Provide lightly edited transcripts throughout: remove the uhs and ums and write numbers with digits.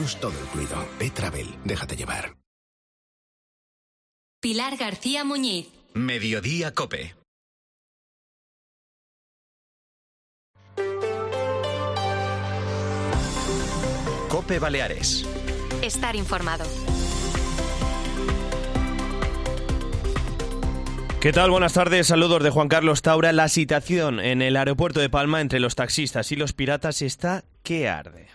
seguros todo incluido. Travel, déjate llevar. Pilar García Muñiz. Mediodía COPE. COPE Baleares. Estar informado. ¿Qué tal? Buenas tardes, saludos de Juan Carlos Taura. La situación en el aeropuerto de Palma entre los taxistas y los piratas está que arde.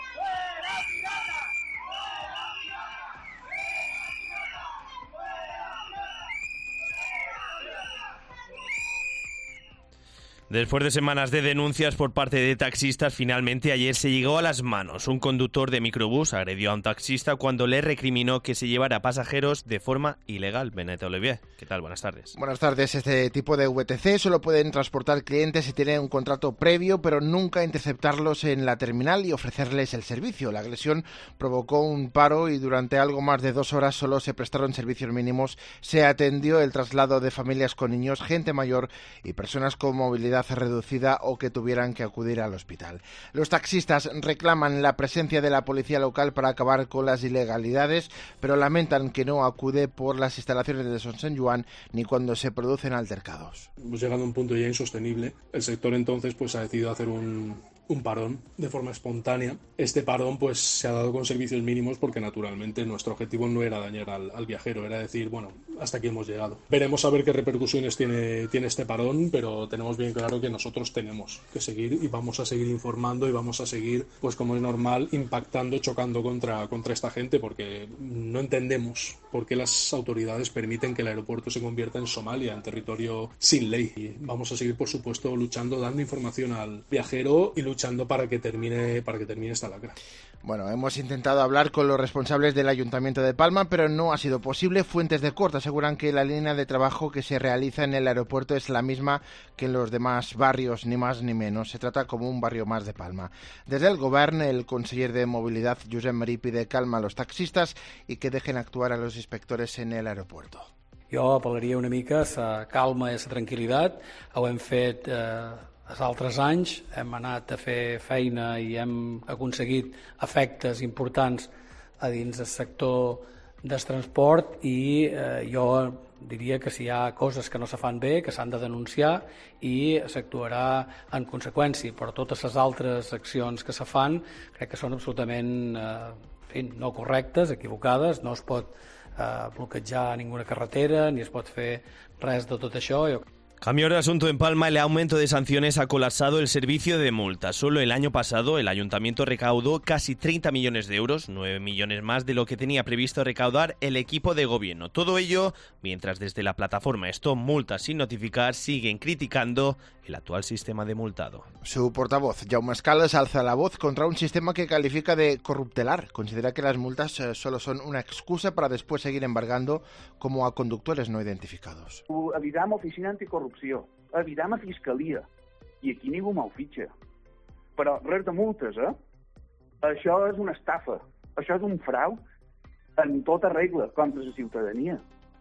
Después de semanas de denuncias por parte de taxistas, finalmente ayer se llegó a las manos. Un conductor de microbús agredió a un taxista cuando le recriminó que se llevara pasajeros de forma ilegal. Benet Olivier, ¿qué tal? Buenas tardes. Buenas tardes. Este tipo de VTC solo pueden transportar clientes si tienen un contrato previo, pero nunca interceptarlos en la terminal y ofrecerles el servicio. La agresión provocó un paro y durante algo más de 2 horas solo se prestaron servicios mínimos. Se atendió el traslado de familias con niños, gente mayor y personas con movilidad reducida o que tuvieran que acudir al hospital. Los taxistas reclaman la presencia de la policía local para acabar con las ilegalidades, pero lamentan que no acude por las instalaciones de Son Sant Joan ni cuando se producen altercados. Hemos llegado a un punto ya insostenible. El sector entonces ha decidido hacer un parón de forma espontánea. Este parón se ha dado con servicios mínimos porque naturalmente nuestro objetivo no era dañar al viajero, era decir, bueno, hasta aquí hemos llegado. Veremos a ver qué repercusiones tiene este parón, pero tenemos bien claro que nosotros tenemos que seguir y vamos a seguir informando y vamos a seguir, como es normal, impactando, chocando contra esta gente, porque no entendemos por qué las autoridades permiten que el aeropuerto se convierta en Somalia, en territorio sin ley. Y vamos a seguir, por supuesto, luchando, dando información al viajero y luchando para que termine esta lacra. Bueno, hemos intentado hablar con los responsables del Ayuntamiento de Palma, pero no ha sido posible. Fuentes de Cort aseguran que la línea de trabajo que se realiza en el aeropuerto es la misma que en los demás barrios, ni más ni menos. Se trata como un barrio más de Palma. Desde el Govern, el conseller de Movilidad, Josep Marí, pide calma a los taxistas y que dejen actuar a los inspectores en el aeropuerto. Jo apel·laria una mica a la calma i a la tranquil·litat. Ho hem fet els altres anys, hem anat a fer feina i hem aconseguit efectes importants a dins del sector del transport i jo diria que si hi ha coses que no se fan bé, que s'han de denunciar i s'actuarà en conseqüència, però totes les altres accions que se fan crec que són absolutament no correctes, equivocades, no es pot bloquejar ninguna carretera ni es pot fer res de tot això. Cambio de asunto en Palma, el aumento de sanciones ha colapsado el servicio de multas. Solo el año pasado el ayuntamiento recaudó casi 30 millones de euros, 9 millones más de lo que tenía previsto recaudar el equipo de gobierno. Todo ello mientras desde la plataforma Stop Multas sin notificar siguen criticando el actual sistema de multado. Su portavoz, Jaume Escales, alza la voz contra un sistema que califica de corruptelar. Considera que las multas solo son una excusa para después seguir embargando como a conductores no identificados. Avisam Oficina Anticorrupció, avisam a Fiscalia, i aquí ningú me'l fitxa. Però res de multes, Això és una estafa, això és un frau en tota regla contra la ciutadania.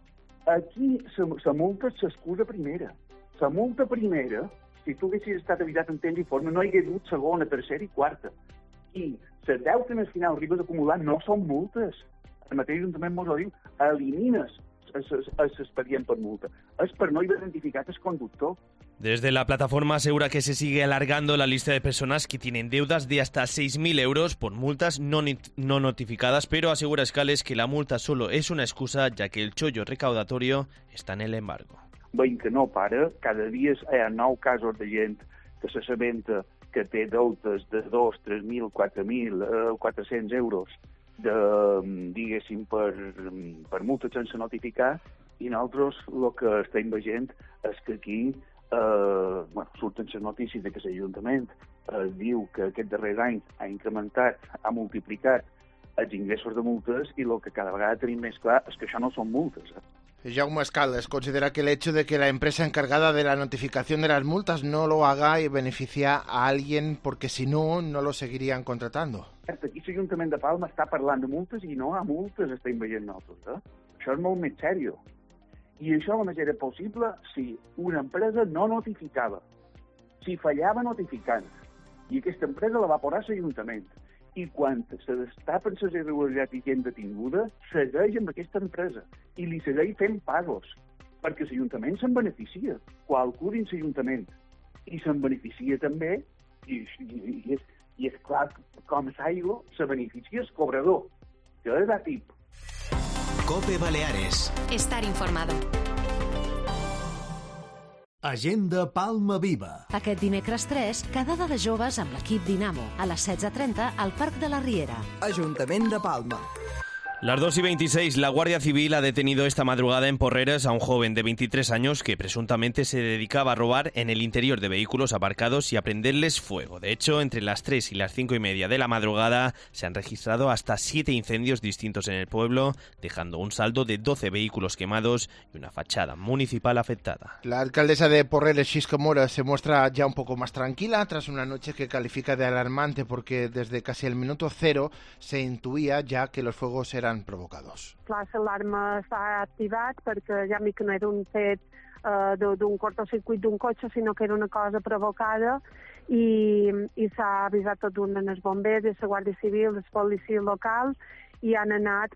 Aquí la multa és l'excusa primera. La multa primera, si tu haguessis estat avisat en temps i forma, no hi hagués hagut segona, tercera i quarta. I les deutes al final arribes a acumular no són multes. El mateix Ajuntament mos ho diu, elimines l'expedient per multa. És per no identificar el conductor. Desde la plataforma asegura que se sigue alargando la lista de personas que tienen deudas de hasta 6.000 euros por multas no notificadas, pero asegura Escales que la multa solo es una excusa, ya que el chollo recaudatorio está en el embargo. Veiem que no para, cada dia hi ha 9 casos de gent que s'assabenta que té deutes de 2, 3.000, 4.000, 400 euros diguéssim, per multes sense notificar, i nosaltres el que estem veient és que aquí surten les notícies de que l'Ajuntament diu que aquest darrer any ha incrementat, ha multiplicat els ingressos de multes i el que cada vegada tenim més clar és que això no són multes. Jaume Escales considera que el hecho de que la empresa encargada de la notificación de las multas no lo haga y beneficia a alguien porque si no, no lo seguirían contratando. Aquí l'Ajuntament de Palma està parlant de multes i no hi ha multes, estem veient nosaltres. Això és molt més seriós. I això només era possible si una empresa no notificava, si fallava notificant. I aquesta empresa la va posar l'Ajuntament. I quan se destapen les irregularitats i gent detinguda, segueix amb aquesta empresa i li segueix fent pagos, perquè l'Ajuntament se'n beneficia, qualcú dins l'Ajuntament, i se'n beneficia també, i és clar, com s'aigua, se beneficia el cobrador, que és ATIP. COPE Baleares. Estar informado. Agenda Palma Viva. Aquest dimecres 3, quedada de joves amb l'equip Dinamo, a les 16:30 al Parc de la Riera. Ajuntament de Palma. Las 2:26, la Guardia Civil ha detenido esta madrugada en Porreres a un joven de 23 años que presuntamente se dedicaba a robar en el interior de vehículos aparcados y a prenderles fuego. De hecho, entre las 3 y las 5:30 de la madrugada se han registrado hasta 7 incendios distintos en el pueblo, dejando un saldo de 12 vehículos quemados y una fachada municipal afectada. La alcaldesa de Porreres, Xisco Mora, se muestra ya un poco más tranquila tras una noche que califica de alarmante porque desde casi el minuto cero se intuía ya que los fuegos eran provocados. L'alarma s'ha activat perquè ja que no era un fet d'un cortocircuit d'un cotxe, sinó que era una cosa provocada i s'ha avisat tot d'un dels bombers, la Guàrdia Civil, la policia local i han anat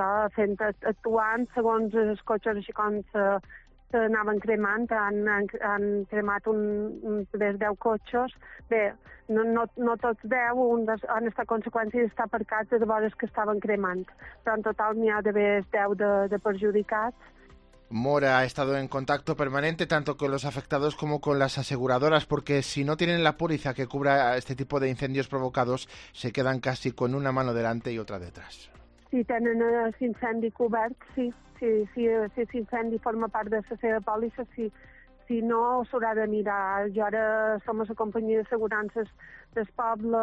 actuant segons els cotxes així com s'anaven cremant, han cremat uns 10 cotxes. Bé, no tots 10, han estat conseqüències d'estar aparcats de vores que estaven cremant, però en total n'hi ha d'haver 10 de perjudicats. Mora ha estado en contacto permanente tanto con los afectados como con las aseguradoras, porque si no tienen la póliza que cubra este tipo de incendios provocados, se quedan casi con una mano delante y otra detrás. Si tenen l'incendi cobert, sí. Si l'incendi forma part de la seva pòlissa, sí. Si no, s'haurà de mirar. Jo ara som a la companyia d'assegurances del poble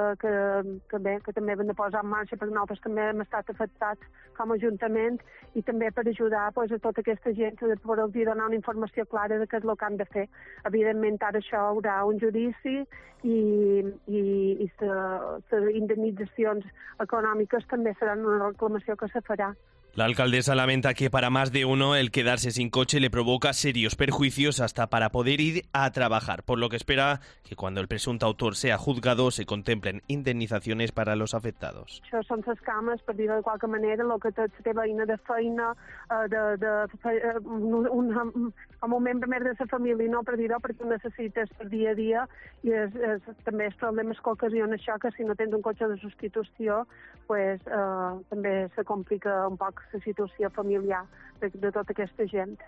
que també hem de posar en marxa perquè nosaltres també hem estat afectats com a Ajuntament i també per ajudar a tota aquesta gent de poder donar una informació clara de què és el que han de fer. Evidentment, ara això hi haurà un judici i les indemnitzacions econòmiques també seran una reclamació que se farà. La alcaldesa lamenta que para más de uno el quedarse sin coche le provoca serios perjuicios hasta para poder ir a trabajar, por lo que espera que cuando el presunto autor sea juzgado se contemplen indemnitzacions para los afectados. Això són les cames, per dir-ho de qualque manera, el que té la teva eina de feina, com un membre més de la família, no per dir-ho, perquè ho necessites per dia a dia, i també els problemes que ocasiona això, que si no tens un cotxe de substitució, també se complica un poc la situació familiar de tota aquesta gent.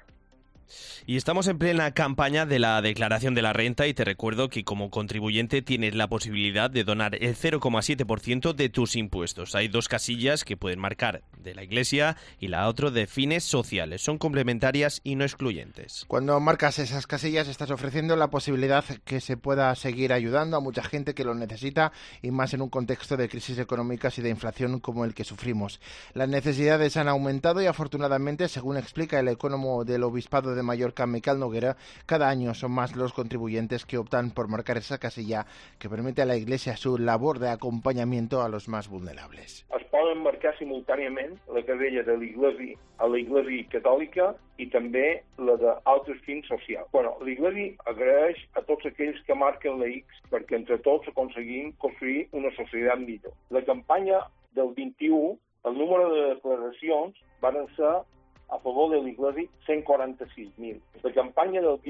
Y estamos en plena campaña de la declaración de la renta y te recuerdo que como contribuyente tienes la posibilidad de donar el 0,7% de tus impuestos. Hay 2 casillas que pueden marcar de la Iglesia y la otra de fines sociales. Son complementarias y no excluyentes. Cuando marcas esas casillas estás ofreciendo la posibilidad que se pueda seguir ayudando a mucha gente que lo necesita y más en un contexto de crisis económicas y de inflación como el que sufrimos. Las necesidades han aumentado y afortunadamente, según explica el ecónomo del Obispado de Mallorca, Miquel Noguera, cada año son más los contribuyentes que optan por marcar esa casilla que permite a la Iglesia su labor de acompañamiento a los más vulnerables. Es poden marcar simultàniament la casella de l'Iglésia a la Iglésia Catòlica i també la d'altres fins socials. L'Iglésia agraeix a tots aquells que marquen la X perquè entre tots aconseguim construir una societat millor. La campanya del 21, el número de declaracions van ser a favor de l'Iglésia 146.000. La campanya del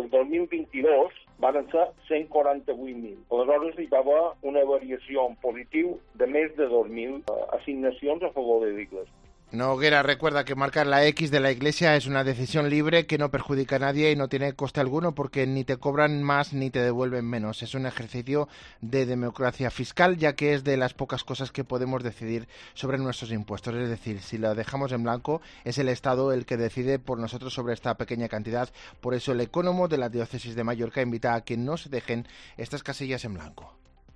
2022 van ser 148.000. Aleshores hi va haver una variació en positiu de més de 2.000 assignacions a favor de l'Iglésia. Noguera recuerda que marcar la X de la Iglesia es una decisión libre que no perjudica a nadie y no tiene coste alguno porque ni te cobran más ni te devuelven menos. Es un ejercicio de democracia fiscal, ya que es de las pocas cosas que podemos decidir sobre nuestros impuestos. Es decir, si lo dejamos en blanco, es el Estado el que decide por nosotros sobre esta pequeña cantidad. Por eso el ecónomo de la diócesis de Mallorca invita a que no se dejen estas casillas en blanco.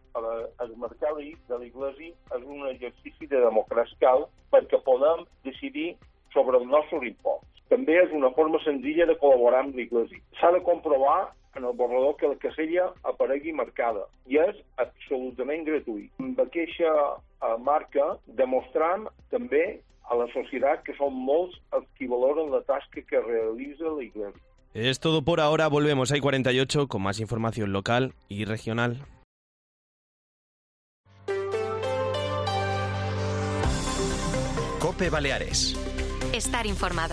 El mercat de l'Iglésia és un exercici de democràcia perquè podem decidir sobre els nostres imposts. També és una forma senzilla de col·laborar amb l'Iglésia. S'ha de comprovar en el borrador que la casella aparegui marcada i és absolutament gratuït. Amb aquesta marca demostrem també a la societat que són molts els qui valoren la tasca que realitza l'Iglésia. Es todo por ahora, volvemos a I48 con más información local y regional. COPE Baleares. Estar informado.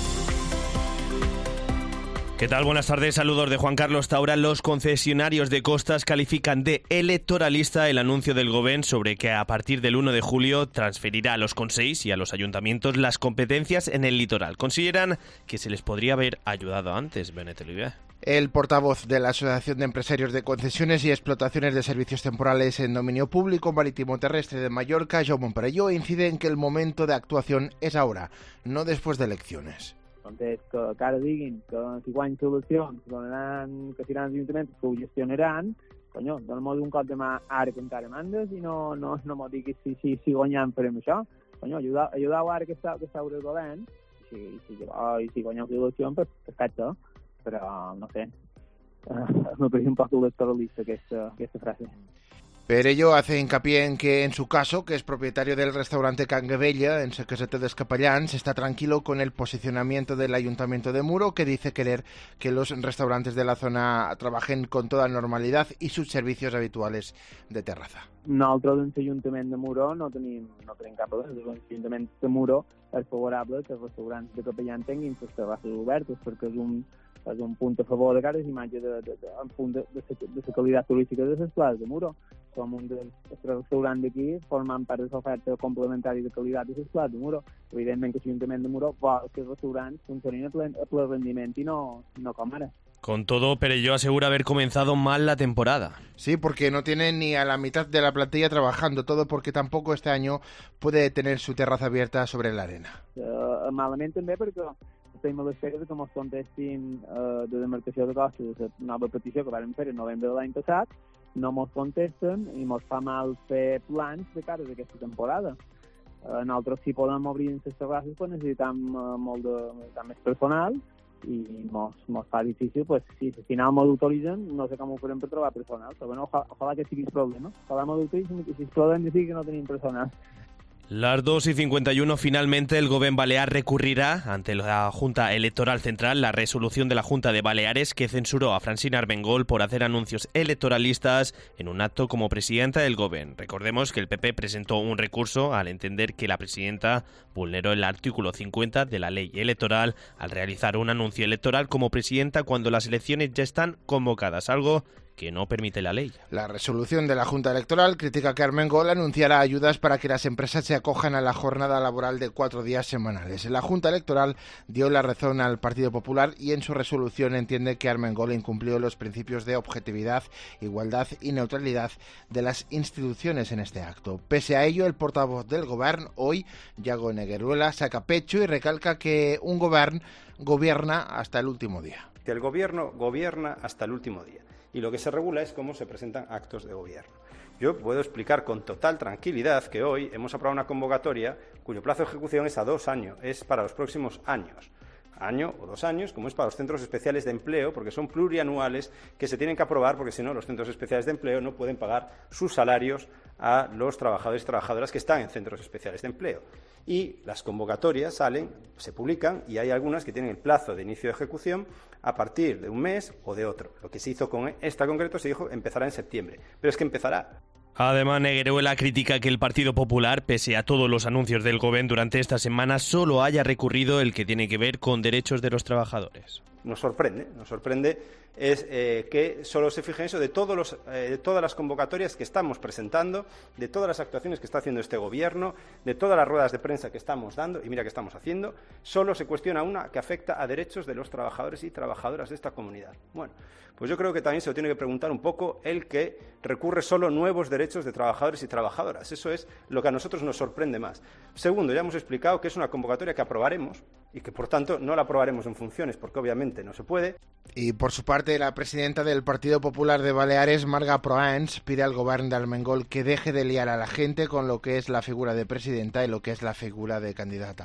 ¿Qué tal? Buenas tardes, saludos de Juan Carlos Taura. Los concesionarios de costas califican de electoralista el anuncio del Govern sobre que a partir del 1 de julio transferirá a los consells y a los ayuntamientos las competencias en el litoral. Consideran que se les podría haber ayudado antes, Benet Oliver. El portavoz de la Asociación de Empresarios de Concesiones y Explotaciones de Servicios Temporales en Dominio Público Marítimo Terrestre de Mallorca, Jaume Perelló, incide en que el momento de actuación es ahora, no después de elecciones. Entonces, que ara diguin que si guany eleccions donaran, que seran els ajuntaments que ho gestionaran, conyo, dona-m'ho d'un cop de mà ara que encara mandes i no m'ho diguis si guanyam farem això. Conyo, ajudau ara que està el govern i si guanyeu l'elecció, pues perfecte, però no sé, me parece un poc electoralista aquesta frase. Perelló hace hincapié en que, en su caso, que es propietario del restaurante Can Guebella, en Sequesete de Escapallans, está tranquilo con el posicionamiento del Ayuntamiento de Muro, que dice querer que los restaurantes de la zona trabajen con toda normalidad y sus servicios habituales de terraza. Nosaltres, en l'Ajuntament de Muro, no tenim cap problema. L'Ajuntament de Muro és favorable que els restaurants de Capellán tinguin les terrasses obertes, perquè és un punt a favor de cara a l'imatge de la qualitat turística de les places de Muro. Som un dels restaurants d'aquí formant part de l'oferta complementària de qualitat de les places de Muro. Evidentment que l'Ajuntament de Muro vol que els restaurants funcionin a ple rendiment i no com ara. Con todo, Perelló asegura haber comenzado mal la temporada. Sí, porque no tiene ni a la mitad de la plantilla trabajando, todo porque tampoco este año puede tener su terraza abierta sobre la arena. Malament també perquè estem a l'espera que ens contestin de demarcació de costes de la nova petició que vam fer en novembre de l'any passat, no ens contesten i ens fa mal fer plans de cara a aquesta temporada. Nosaltres, si podem obrir les terrasses, pues necessitam molt més personal i ens fa difícil, pues, si al final ens autoritzen, no sé com ho farem per trobar personal, però bueno, ojalà que sigui el problema. Ojalà ens autoritzen i si es problema decir que no tenim personal. Las 2:51, finalmente el Govern Balear recurrirá ante la Junta Electoral Central la resolución de la Junta de Baleares que censuró a Francina Armengol por hacer anuncios electoralistas en un acto como presidenta del Govern. Recordemos que el PP presentó un recurso al entender que la presidenta vulneró el artículo 50 de la ley electoral al realizar un anuncio electoral como presidenta cuando las elecciones ya están convocadas, algo que no permite la ley. La resolución de la Junta Electoral critica que Armengol anunciará ayudas para que las empresas se acojan a la jornada laboral de 4 días semanales. La Junta Electoral dio la razón al Partido Popular y en su resolución entiende que Armengol incumplió los principios de objetividad, igualdad y neutralidad de las instituciones en este acto. Pese a ello, el portavoz del Govern, hoy, Iago Negueruela, saca pecho y recalca que un Govern gobierna hasta el último día. Que el Gobierno gobierna hasta el último día. Y lo que se regula es cómo se presentan actos de gobierno. Yo puedo explicar con total tranquilidad que hoy hemos aprobado una convocatoria cuyo plazo de ejecución es a 2 años, es para los próximos años. Año o 2 años, como es para los centros especiales de empleo, porque son plurianuales que se tienen que aprobar, porque si no los centros especiales de empleo no pueden pagar sus salarios a los trabajadores y trabajadoras que están en centros especiales de empleo. Y las convocatorias salen, se publican y hay algunas que tienen el plazo de inicio de ejecución a partir de un mes o de otro. Lo que se hizo con esta concreto se dijo empezará en septiembre, pero es que empezará. Además, Negueruela critica que el Partido Popular, pese a todos los anuncios del Govern durante esta semana, solo haya recurrido el que tiene que ver con derechos de los trabajadores. Nos sorprende es que solo se fije en eso de todas las convocatorias que estamos presentando, de todas las actuaciones que está haciendo este Gobierno, de todas las ruedas de prensa que estamos dando, y mira que estamos haciendo, solo se cuestiona una que afecta a derechos de los trabajadores y trabajadoras de esta comunidad. Bueno, pues yo creo que también se lo tiene que preguntar un poco el que recurre solo nuevos derechos de trabajadores y trabajadoras. Eso es lo que a nosotros nos sorprende más. Segundo, ya hemos explicado que es una convocatoria que aprobaremos y que, por tanto, no la aprobaremos en funciones porque obviamente no se puede. Y por su parte, la presidenta del Partido Popular de Baleares, Marga Proens, pide al Govern de Armengol que deje de liar a la gente con lo que es la figura de presidenta y lo que es la figura de candidata.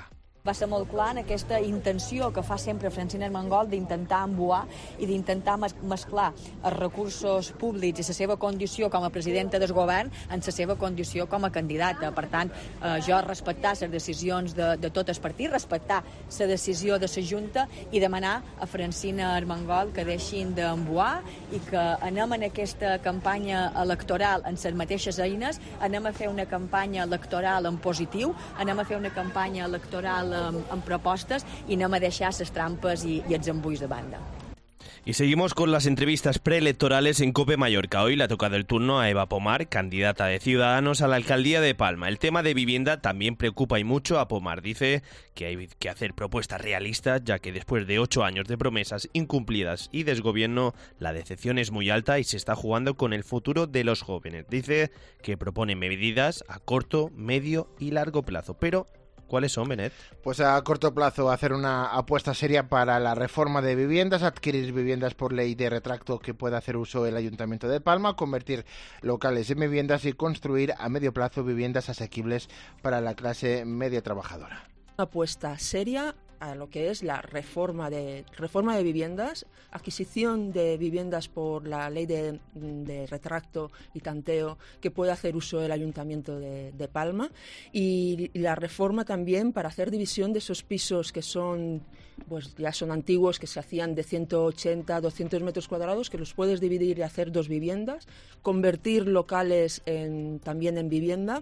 va ser molt clar en aquesta intenció que fa sempre Francina Armengol d'intentar embuar i d'intentar mesclar els recursos públics i la seva condició com a presidenta del govern en la seva condició com a candidata. Per tant, jo respectar les decisions de tot el partit, respectar la decisió de la Junta i demanar a Francina Armengol que deixin d'embuar i que anem en aquesta campanya electoral amb les mateixes eines, anem a fer una campanya electoral en positiu, anem a fer una campanya electoral amb propostes i anem a deixar les trampes i els embulls de banda. Y seguimos con las entrevistas preelectorales en COPE Mallorca. Hoy le ha tocado el turno a Eva Pomar, candidata de Ciudadanos a la alcaldía de Palma. El tema de vivienda también preocupa y mucho a Pomar. Dice que hay que hacer propuestas realistas, ya que después de 8 años de promesas incumplidas y desgobierno, la decepción es muy alta y se está jugando con el futuro de los jóvenes. Dice que propone medidas a corto, medio y largo plazo, pero ¿cuáles son, Benet? Pues a corto plazo hacer una apuesta seria para la reforma de viviendas, adquirir viviendas por ley de retracto que pueda hacer uso el Ayuntamiento de Palma, convertir locales en viviendas y construir a medio plazo viviendas asequibles para la clase media trabajadora. Una apuesta seria a lo que es la reforma de viviendas, adquisición de viviendas por la ley de retracto y tanteo que puede hacer uso el Ayuntamiento de Palma, y la reforma también para hacer división de esos pisos que son, pues ya son antiguos, que se hacían de 180, 200 metros cuadrados, que los puedes dividir y hacer 2 viviendas, convertir locales también en vivienda.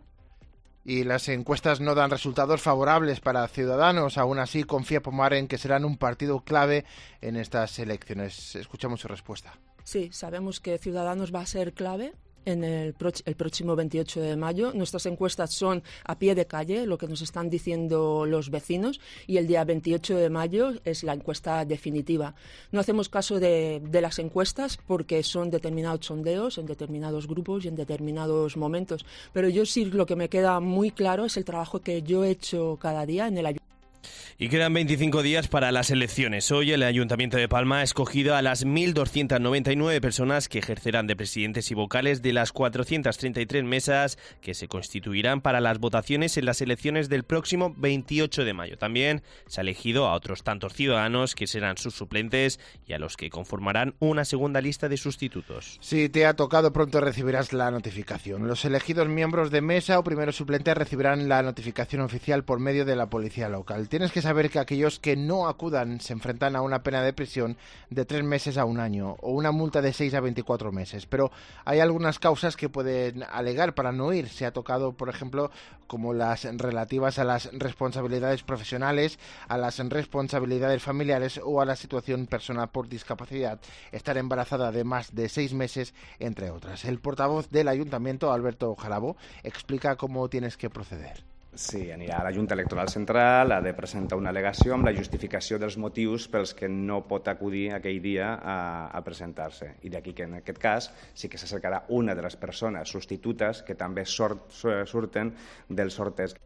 Y las encuestas no dan resultados favorables para Ciudadanos. Aún así, confía Pomar en que serán un partido clave en estas elecciones. Escuchamos su respuesta. Sí, sabemos que Ciudadanos va a ser clave en el próximo 28 de mayo. Nuestras encuestas son a pie de calle, lo que nos están diciendo los vecinos, y el día 28 de mayo es la encuesta definitiva. No hacemos caso de las encuestas porque son determinados sondeos en determinados grupos y en determinados momentos, pero yo sí lo que me queda muy claro es el trabajo que yo he hecho cada día en el ayuntamiento. Y quedan 25 días para las elecciones. Hoy el Ayuntamiento de Palma ha escogido a las 1.299 personas que ejercerán de presidentes y vocales de las 433 mesas que se constituirán para las votaciones en las elecciones del próximo 28 de mayo. También se ha elegido a otros tantos ciudadanos que serán sus suplentes y a los que conformarán una segunda lista de sustitutos. Si te ha tocado, pronto recibirás la notificación. Los elegidos miembros de mesa o primeros suplentes recibirán la notificación oficial por medio de la policía local. Tienes que saber que aquellos que no acudan se enfrentan a una pena de prisión de 3 meses a 1 año o una multa de 6 a 24 meses. Pero hay algunas causas que pueden alegar para no ir. Se ha tocado, por ejemplo, como las relativas a las responsabilidades profesionales, a las responsabilidades familiares o a la situación personal por discapacidad, estar embarazada de más de 6 meses, entre otras. El portavoz del Ayuntamiento, Alberto Jarabo, explica cómo tienes que proceder. Sí, anirà a la Junta Electoral Central, ha de presentar una al·legació amb la justificació dels motius pels que no pot acudir aquell dia a presentar-se. I d'aquí que en aquest cas sí que s'acercarà una de les persones substitutes que també surten del sorteig.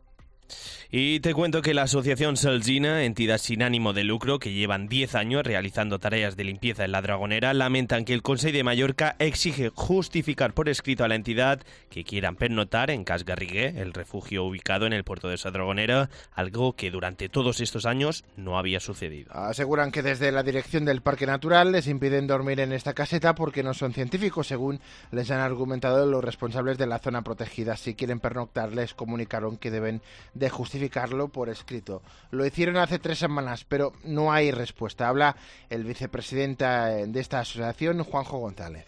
Y te cuento que la Asociación Salsina, entidad sin ánimo de lucro que llevan 10 años realizando tareas de limpieza en la Dragonera, lamentan que el Consell de Mallorca exige justificar por escrito a la entidad que quieran pernoctar en Cas Garriguer, el refugio ubicado en el puerto de la Dragonera, algo que durante todos estos años no había sucedido. Aseguran que desde la dirección del Parque Natural les impiden dormir en esta caseta porque no son científicos, según les han argumentado los responsables de la zona protegida. Si quieren pernoctar, les comunicaron que deben de justificarlo por escrito. Lo hicieron hace 3 semanas, pero no hay respuesta. Habla el vicepresidente de esta asociación, Juanjo González.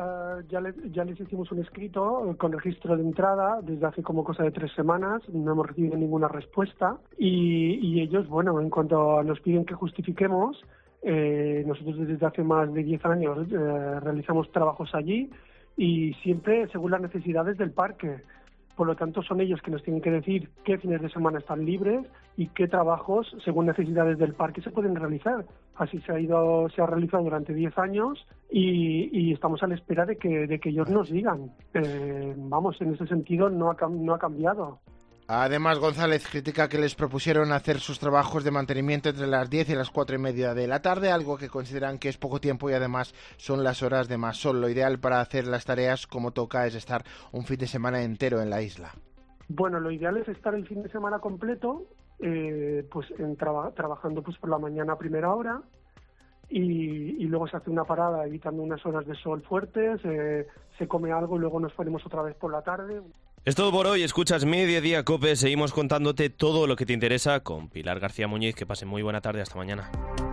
Ya les hicimos un escrito con registro de entrada desde hace como cosa de 3 semanas, no hemos recibido ninguna respuesta y ellos, bueno, en cuanto nos piden que justifiquemos, nosotros desde hace más de 10 años realizamos trabajos allí y siempre según las necesidades del parque. Por lo tanto, son ellos que nos tienen que decir qué fines de semana están libres y qué trabajos, según necesidades del parque, se pueden realizar. Así se ha realizado durante 10 años y estamos a la espera de que ellos nos digan. Vamos, en ese sentido no ha cambiado. Además, González critica que les propusieron hacer sus trabajos de mantenimiento entre las 10 y las 4:30 de la tarde, algo que consideran que es poco tiempo y además son las horas de más sol. Lo ideal para hacer las tareas como toca es estar un fin de semana entero en la isla. Bueno, lo ideal es estar el fin de semana completo trabajando pues por la mañana a primera hora y luego se hace una parada evitando unas horas de sol fuertes, se come algo y luego nos ponemos otra vez por la tarde. Es todo por hoy. Escuchas Mediodía Cope. Seguimos contándote todo lo que te interesa con Pilar García Muñiz. Que pasen muy buena tarde. Hasta mañana.